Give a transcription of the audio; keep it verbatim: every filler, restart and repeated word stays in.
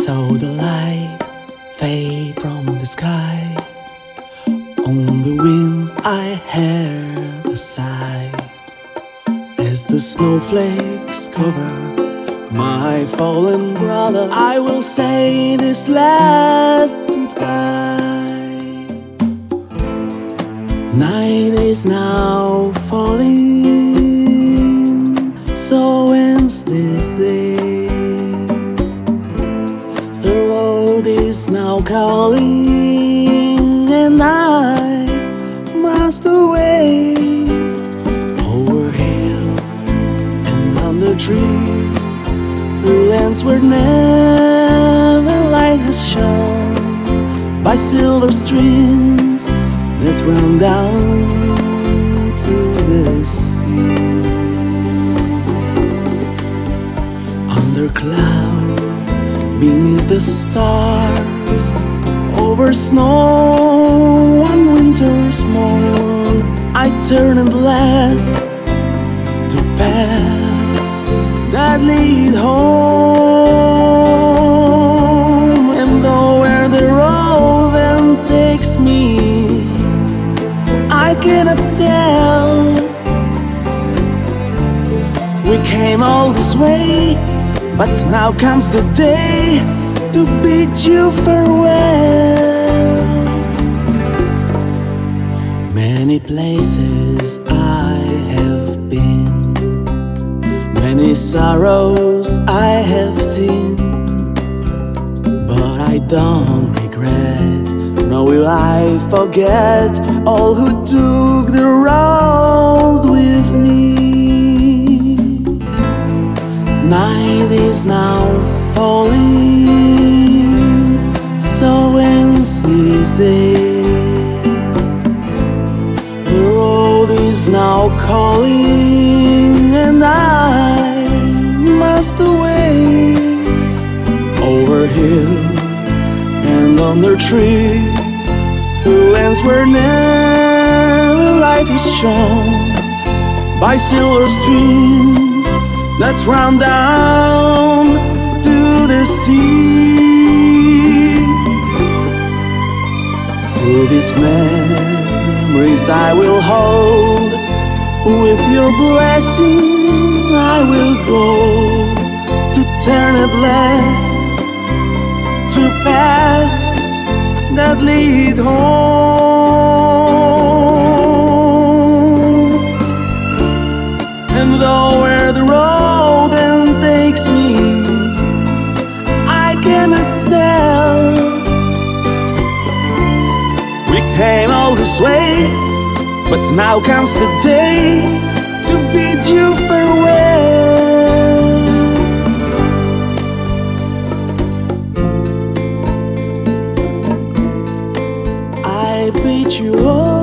saw the light fade from the sky. On the wind I heard the sigh as the snowflakes cover my fallen brother. I will say this last goodbye. Night is now falling, so ends this day. The road is now calling, and I must away. Over hill and under tree, through lands where never light has shone, by silver streams that run down to the sea. Under cloud, beneath the stars, over snow one winter's morn, I turn at last to paths that lead home. And though where the road then takes me, I cannot tell. We came all this way, but now comes the day to bid you farewell. Many places I have been, many sorrows I have seen, but I don't regret, nor will I forget all who took the road with me. Night is now falling, so ends this day. The road is now calling, and I must away. Over hill and under tree, through lands where never light has shone, by silver streams that run down to the sea. Through these memories I will hold, with your blessing I will go, to turn at last to paths that lead home. And though where the road then takes me, I cannot tell. We came all this way, but now comes the day to bid you farewell. I bid you all